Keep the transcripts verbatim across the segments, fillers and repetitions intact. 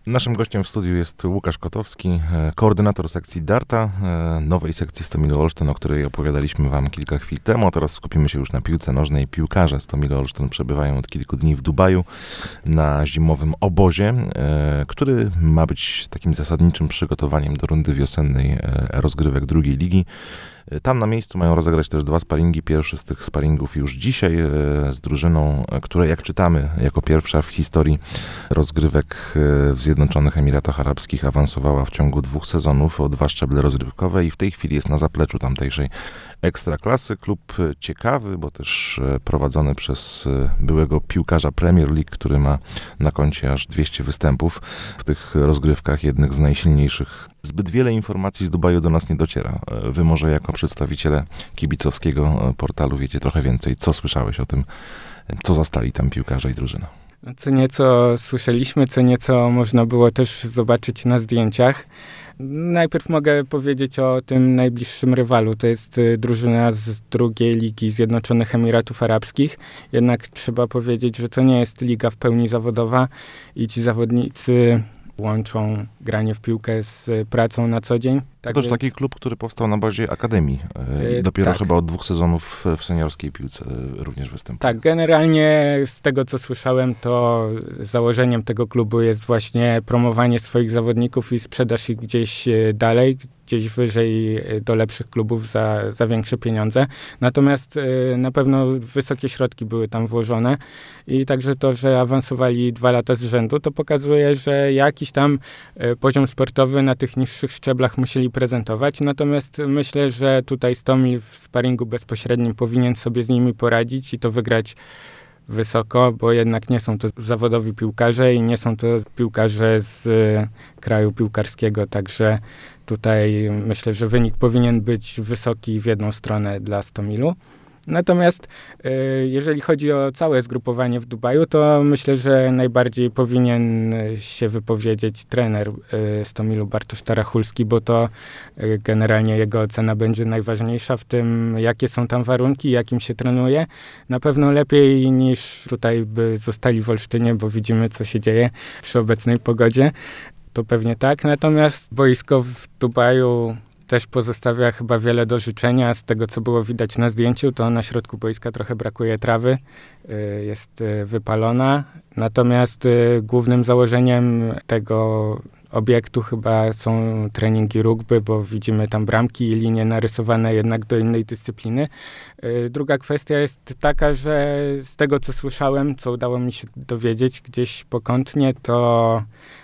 Naszym gościem w studiu jest Łukasz Kotowski, koordynator sekcji darta, nowej sekcji Stomilu Olsztyn, o której opowiadaliśmy wam kilka chwil temu. Teraz skupimy się już na piłce nożnej. Piłkarze Stomilu Olsztyn przebywają od kilku dni w Dubaju na zimowym obozie, który ma być takim zasadniczym przygotowaniem do rundy wiosennej rozgrywek drugiej ligi. Tam na miejscu mają rozegrać też dwa sparingi. Pierwszy z tych sparingów już dzisiaj e, z drużyną, która, jak czytamy, jako pierwsza w historii rozgrywek e, w Zjednoczonych Emiratach Arabskich awansowała w ciągu dwóch sezonów o dwa szczeble rozgrywkowe i w tej chwili jest na zapleczu tamtejszej ekstraklasy. Klub ciekawy, bo też e, prowadzony przez e, byłego piłkarza Premier League, który ma na koncie aż dwieście występów w tych rozgrywkach, jednych z najsilniejszych. Zbyt wiele informacji z Dubaju do nas nie dociera. E, wy może jako przedstawiciele kibicowskiego portalu wiecie trochę więcej. Co słyszałeś o tym, co zastali tam piłkarze i drużyna? Co nieco słyszeliśmy, co nieco można było też zobaczyć na zdjęciach. Najpierw mogę powiedzieć o tym najbliższym rywalu. To jest drużyna z drugiej ligi Zjednoczonych Emiratów Arabskich. Jednak trzeba powiedzieć, że to nie jest liga w pełni zawodowa i ci zawodnicy łączą granie w piłkę z pracą na co dzień. Tak to też więc... taki klub, który powstał na bazie Akademii i dopiero tak. chyba od dwóch sezonów w seniorskiej piłce również występuje. Tak, generalnie z tego, co słyszałem, to założeniem tego klubu jest właśnie promowanie swoich zawodników i sprzedaż ich gdzieś dalej, gdzieś wyżej do lepszych klubów za, za większe pieniądze. Natomiast y, na pewno wysokie środki były tam włożone i także to, że awansowali dwa lata z rzędu, to pokazuje, że jakiś tam y, poziom sportowy na tych niższych szczeblach musieli prezentować. Natomiast myślę, że tutaj Stomil w sparingu bezpośrednim powinien sobie z nimi poradzić i to wygrać wysoko, bo jednak nie są to zawodowi piłkarze i nie są to piłkarze z y, kraju piłkarskiego, także tutaj myślę, że wynik powinien być wysoki w jedną stronę dla Stomilu. Natomiast y, jeżeli chodzi o całe zgrupowanie w Dubaju, to myślę, że najbardziej powinien się wypowiedzieć trener y, Stomilu Bartosz Tarachulski, bo to y, generalnie jego ocena będzie najważniejsza w tym, jakie są tam warunki, jakim się trenuje. Na pewno lepiej niż tutaj by zostali w Olsztynie, bo widzimy, co się dzieje przy obecnej pogodzie. To pewnie tak. Natomiast boisko w Dubaju też pozostawia chyba wiele do życzenia. Z tego, co było widać na zdjęciu, to na środku boiska trochę brakuje trawy, jest wypalona. Natomiast głównym założeniem tego obiektu chyba są treningi rugby, bo widzimy tam bramki i linie narysowane jednak do innej dyscypliny. Druga kwestia jest taka, że z tego, co słyszałem, co udało mi się dowiedzieć gdzieś pokątnie, to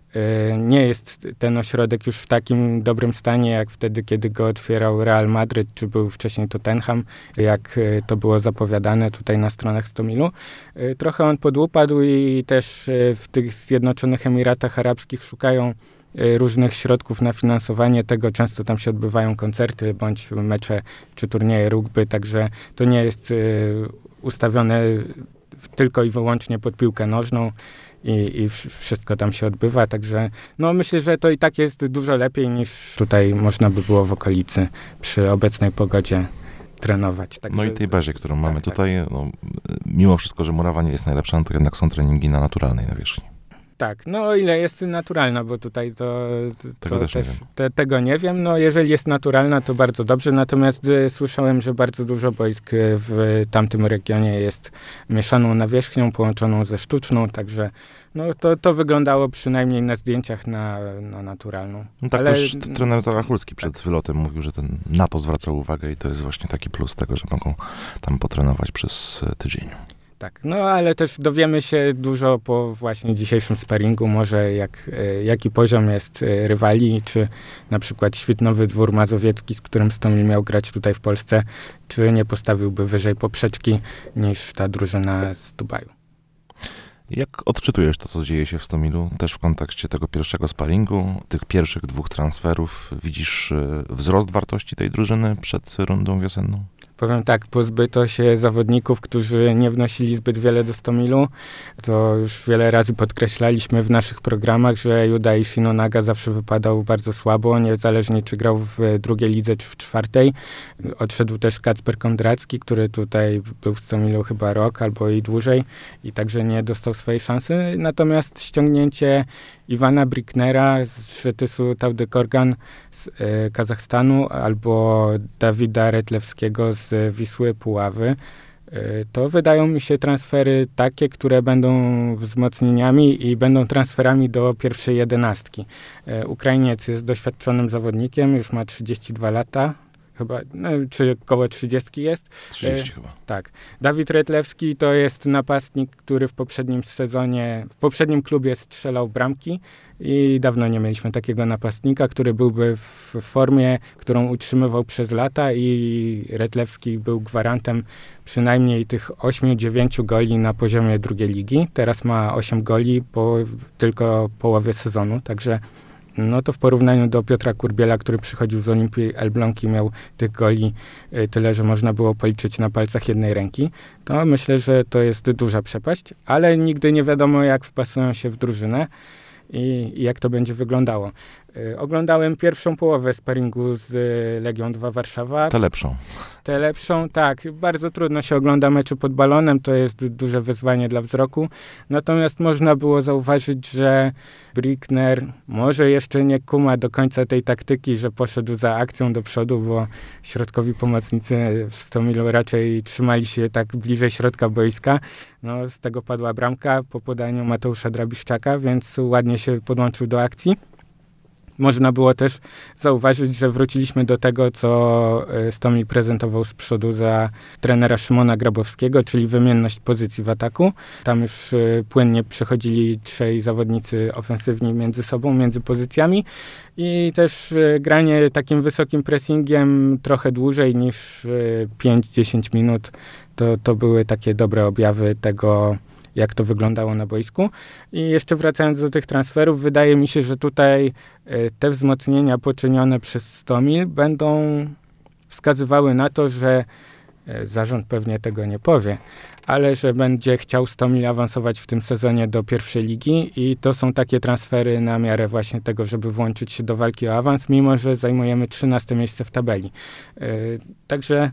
nie jest ten ośrodek już w takim dobrym stanie, jak wtedy, kiedy go otwierał Real Madryt, czy był wcześniej Tottenham, jak to było zapowiadane tutaj na stronach Stomilu. Trochę on podupadł i też w tych Zjednoczonych Emiratach Arabskich szukają różnych środków na finansowanie tego. Często tam się odbywają koncerty, bądź mecze, czy turnieje rugby, także to nie jest ustawione tylko i wyłącznie pod piłkę nożną. I, I wszystko tam się odbywa, także no myślę, że to i tak jest dużo lepiej niż tutaj można by było w okolicy przy obecnej pogodzie trenować. Także, no i tej bazie, którą tak, mamy tak. tutaj, no, mimo wszystko, że murawa nie jest najlepsza, no to jednak są treningi na naturalnej nawierzchni. Tak, no o ile jest naturalna, bo tutaj to, to tego też, też nie wiem. Te, tego nie wiem. No jeżeli jest naturalna, to bardzo dobrze, natomiast y, słyszałem, że bardzo dużo boisk w tamtym regionie jest mieszaną nawierzchnią, połączoną ze sztuczną, także no to, to wyglądało przynajmniej na zdjęciach na, na naturalną. No tak, ale też trener Tarachulski przed tak. wylotem mówił, że ten, na to zwracał uwagę i to jest właśnie taki plus tego, że mogą tam potrenować przez tydzień. Tak, no ale też dowiemy się dużo po właśnie dzisiejszym sparingu, może jak, jaki poziom jest rywali, czy na przykład Świetnowy Dwór Mazowiecki, z którym Stomil miał grać tutaj w Polsce, czy nie postawiłby wyżej poprzeczki niż ta drużyna z Dubaju. Jak odczytujesz to, co dzieje się w Stomilu, też w kontekście tego pierwszego sparingu, tych pierwszych dwóch transferów? Widzisz wzrost wartości tej drużyny przed rundą wiosenną? Powiem tak, pozbyto się zawodników, którzy nie wnosili zbyt wiele do Stomilu. To już wiele razy podkreślaliśmy w naszych programach, że Yudai Shinonaga zawsze wypadał bardzo słabo, niezależnie czy grał w drugiej lidze, czy w czwartej. Odszedł też Kacper Kondracki, który tutaj był w Stomilu chyba rok albo i dłużej i także nie dostał swojej szansy. Natomiast ściągnięcie Iwana Bricknera z Żetysu Taudykorgan z e, Kazachstanu albo Dawida Retlewskiego z Wisły Puławy. To wydają mi się transfery takie, które będą wzmocnieniami i będą transferami do pierwszej jedenastki. Ukrainiec jest doświadczonym zawodnikiem, już ma trzydzieści dwa lata, chyba, no, czy koło trzydzieści jest. trzydzieści e, chyba. Tak. Dawid Retlewski to jest napastnik, który w poprzednim sezonie, w poprzednim klubie strzelał bramki i dawno nie mieliśmy takiego napastnika, który byłby w formie, którą utrzymywał przez lata i Retlewski był gwarantem przynajmniej tych ośmiu dziewięciu goli na poziomie drugiej ligi. Teraz ma osiem goli po tylko połowie sezonu, także no to w porównaniu do Piotra Kurbiela, który przychodził z Olimpii Elbląg i miał tych goli y, tyle, że można było policzyć na palcach jednej ręki, to myślę, że to jest duża przepaść, ale nigdy nie wiadomo, jak wpasują się w drużynę i, i jak to będzie wyglądało. Y, oglądałem pierwszą połowę sparingu z y, Legią dwa Warszawa. Tę lepszą. Tę lepszą, tak. Bardzo trudno się ogląda mecze pod balonem, to jest duże wyzwanie dla wzroku. Natomiast można było zauważyć, że Brickner może jeszcze nie kuma do końca tej taktyki, że poszedł za akcją do przodu, bo środkowi pomocnicy w Stomilu raczej trzymali się tak bliżej środka boiska. No, z tego padła bramka po podaniu Mateusza Drabiszczaka, więc ładnie się podłączył do akcji. Można było też zauważyć, że wróciliśmy do tego, co Stomil prezentował z przodu za trenera Szymona Grabowskiego, czyli wymienność pozycji w ataku. Tam już płynnie przechodzili trzej zawodnicy ofensywni między sobą, między pozycjami i też granie takim wysokim pressingiem trochę dłużej niż pięć dziesięć minut. To, to były takie dobre objawy tego, jak to wyglądało na boisku. I jeszcze wracając do tych transferów, wydaje mi się, że tutaj te wzmocnienia poczynione przez Stomil będą wskazywały na to, że zarząd pewnie tego nie powie, ale że będzie chciał Stomil awansować w tym sezonie do pierwszej ligi i to są takie transfery na miarę właśnie tego, żeby włączyć się do walki o awans, mimo że zajmujemy trzynaste miejsce w tabeli. Także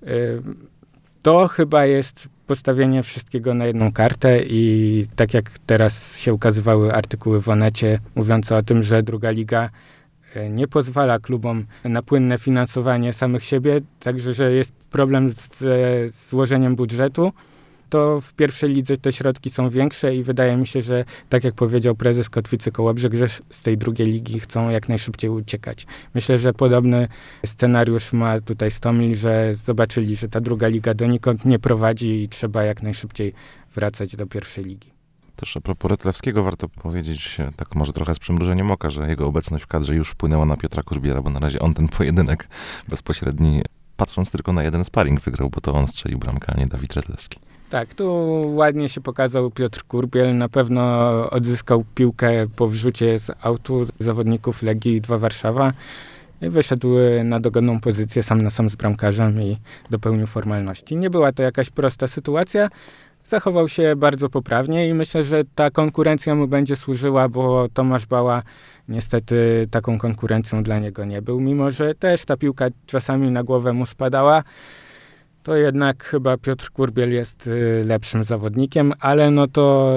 to chyba jest postawienie wszystkiego na jedną kartę i tak jak teraz się ukazywały artykuły w Onecie mówiące o tym, że druga liga nie pozwala klubom na płynne finansowanie samych siebie, także że jest problem ze złożeniem budżetu, to w pierwszej lidze te środki są większe i wydaje mi się, że tak jak powiedział prezes Kotwicy Kołobrzeg, że z tej drugiej ligi chcą jak najszybciej uciekać. Myślę, że podobny scenariusz ma tutaj Stomil, że zobaczyli, że ta druga liga donikąd nie prowadzi i trzeba jak najszybciej wracać do pierwszej ligi. Też a propos Retlewskiego warto powiedzieć, tak może trochę z przymrużeniem oka, że jego obecność w kadrze już wpłynęła na Piotra Kurbiela, bo na razie on ten pojedynek bezpośredni, patrząc tylko na jeden sparring, wygrał, bo to on strzelił bramkę, a nie Dawid Retlewski. Tak, tu ładnie się pokazał Piotr Kurbiel. Na pewno odzyskał piłkę po wrzucie z autu zawodników Legii dwa Warszawa i wyszedł na dogodną pozycję sam na sam z bramkarzem i dopełnił formalności. Nie była to jakaś prosta sytuacja. Zachował się bardzo poprawnie i myślę, że ta konkurencja mu będzie służyła, bo Tomasz Bała niestety taką konkurencją dla niego nie był. Mimo że też ta piłka czasami na głowę mu spadała, to jednak chyba Piotr Kurbiel jest y, lepszym zawodnikiem, ale no to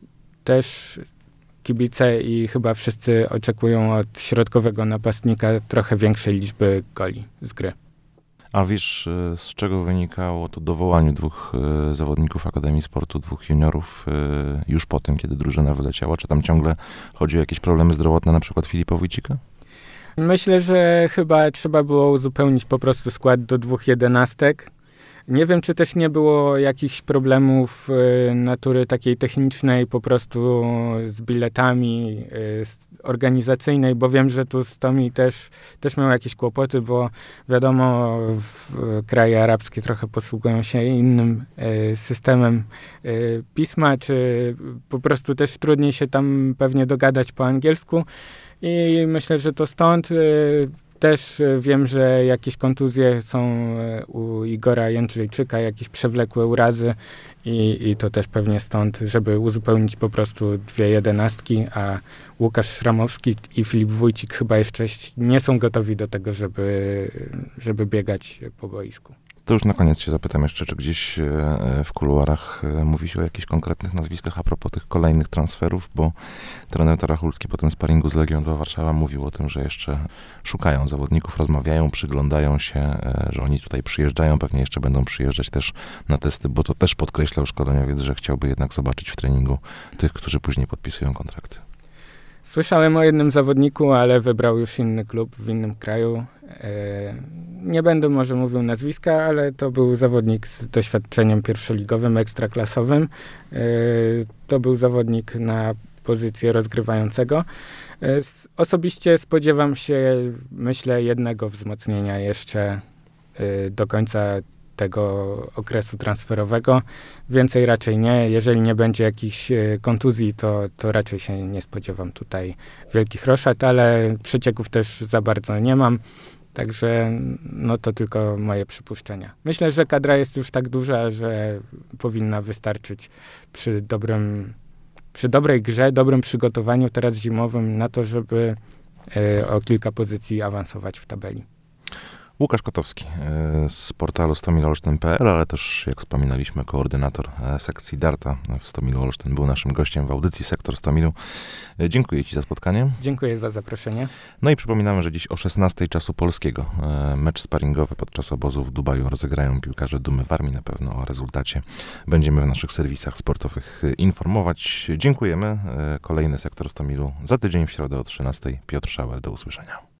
też kibice i chyba wszyscy oczekują od środkowego napastnika trochę większej liczby goli z gry. A wiesz, z czego wynikało to dowołanie dwóch y, zawodników Akademii Sportu, dwóch juniorów y, już po tym, kiedy drużyna wyleciała? Czy tam ciągle chodzi o jakieś problemy zdrowotne, na przykład Filipa Wójcika? Myślę, że chyba trzeba było uzupełnić po prostu skład do dwóch jedenastek. Nie wiem, czy też nie było jakichś problemów y, natury takiej technicznej, po prostu z biletami y, organizacyjnej, bo wiem, że tu Stomil też, też miał jakieś kłopoty, bo wiadomo, w, w kraje arabskie trochę posługują się innym y, systemem y, pisma, czy po prostu też trudniej się tam pewnie dogadać po angielsku i myślę, że to stąd. Y, Też wiem, że jakieś kontuzje są u Igora Jędrzejczyka, jakieś przewlekłe urazy i, i to też pewnie stąd, żeby uzupełnić po prostu dwie jedenastki, a Łukasz Szramowski i Filip Wójcik chyba jeszcze nie są gotowi do tego, żeby, żeby biegać po boisku. To już na koniec cię zapytam jeszcze, czy gdzieś w kuluarach mówi się o jakichś konkretnych nazwiskach a propos tych kolejnych transferów, bo trener Tarachulski po tym sparingu z Legią dwa Warszawa mówił o tym, że jeszcze szukają zawodników, rozmawiają, przyglądają się, że oni tutaj przyjeżdżają, pewnie jeszcze będą przyjeżdżać też na testy, bo to też podkreślał szkoleniowiec, że chciałby jednak zobaczyć w treningu tych, którzy później podpisują kontrakty. Słyszałem o jednym zawodniku, ale wybrał już inny klub w innym kraju. Nie będę może mówił nazwiska, ale to był zawodnik z doświadczeniem pierwszoligowym, ekstraklasowym. To był zawodnik na pozycję rozgrywającego. Osobiście spodziewam się, myślę, jednego wzmocnienia jeszcze do końca tego okresu transferowego. Więcej raczej nie. Jeżeli nie będzie jakichś kontuzji, to, to raczej się nie spodziewam tutaj wielkich roszad, ale przecieków też za bardzo nie mam. Także no to tylko moje przypuszczenia. Myślę, że kadra jest już tak duża, że powinna wystarczyć przy dobrym, przy dobrej grze, dobrym przygotowaniu teraz zimowym na to, żeby y, o kilka pozycji awansować w tabeli. Łukasz Kotowski z portalu stomil olsztyn kropka p l, ale też, jak wspominaliśmy, koordynator sekcji Darta w Stomilu Olsztyn był naszym gościem w audycji Sektor Stomilu. Dziękuję ci za spotkanie. Dziękuję za zaproszenie. No i przypominamy, że dziś o szesnastej czasu polskiego mecz sparingowy podczas obozu w Dubaju rozegrają piłkarze Dumy Warmii. Na pewno o rezultacie będziemy w naszych serwisach sportowych informować. Dziękujemy. Kolejny Sektor Stomilu za tydzień w środę o trzynastej. Piotr Szauer, do usłyszenia.